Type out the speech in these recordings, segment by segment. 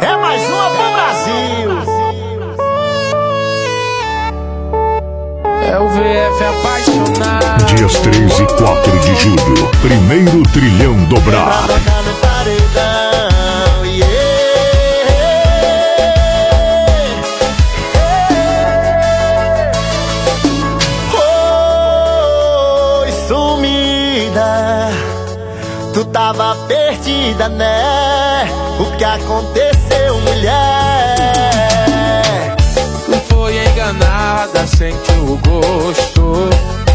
É mais uma pro Brasil. É o VF apaixonado. Dias 3 e 4 de julho, primeiro trilhão dobrar. Oi, sumida, tu tava perdida, né? O que aconteceu, mulher? Tu foi enganada, sentiu o gosto.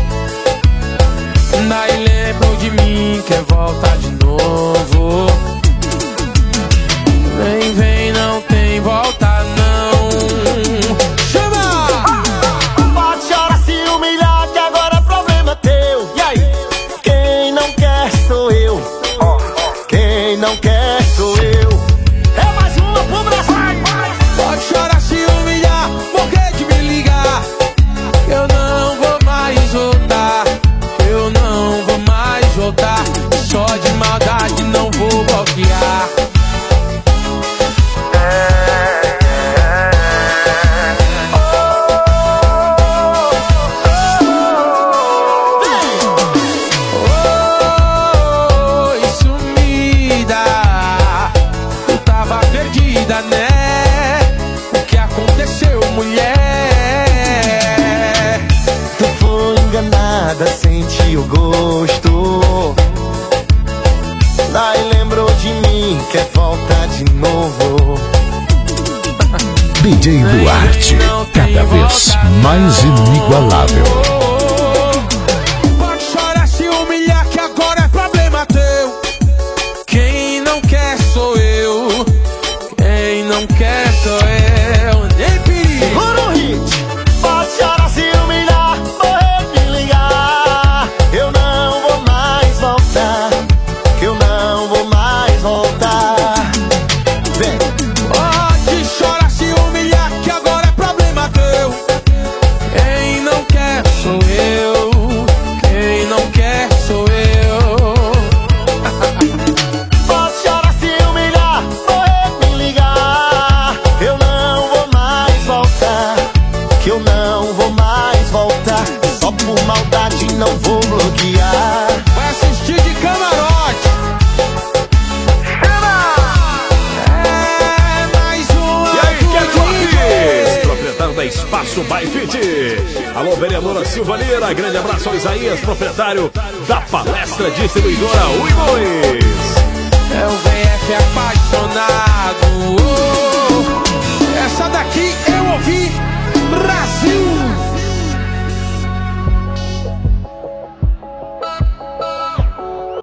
Daí lembrou de mim, quer voltar de novo. Vem, vem, não tem volta não. Chama! Pode chorar, se humilhar, que agora é problema teu. E aí? Quem não quer sou eu. Quem não quer sou eu. É mais uma pro Brasil. Pode chorar, se humilhar, morrer de me ligar. Eu não vou mais voltar. Eu não vou mais voltar. Só de maldade não vou bloquear. Oi, sumida, tu tava perdida, né? O que aconteceu, mulher? Tu foi enganada, sentiu o gosto. Daí lembrou de mim, quer voltar de novo. DJ Duarte, cada vez mais inigualável. Pode chorar, se humilhar, que agora é problema teu. Quem não quer sou eu. Quem não quer sou eu. Nem perigo. Segura o hit. Pode chorar, se humilhar, morrer de ligar. Eu não vou mais voltar. Que eu não vou mais voltar. Vem. Pode chorar, se humilhar, que agora é problema teu. Quem não quer sou eu. Quem não quer sou eu. Pode chorar, se humilhar, morrer de ligar. Eu não vou mais voltar. Que eu não vou mais voltar. Só por maldade não vou bloquear. Vai assistir de camarote. É mais uma. E aí, Kevin do Lopes, DJ. proprietário da Espaço by Fit. Alô, vereadora Silvaneira, grande abraço ao Isaías, proprietário da Palestra Distribuidora Ui Bois. É o VF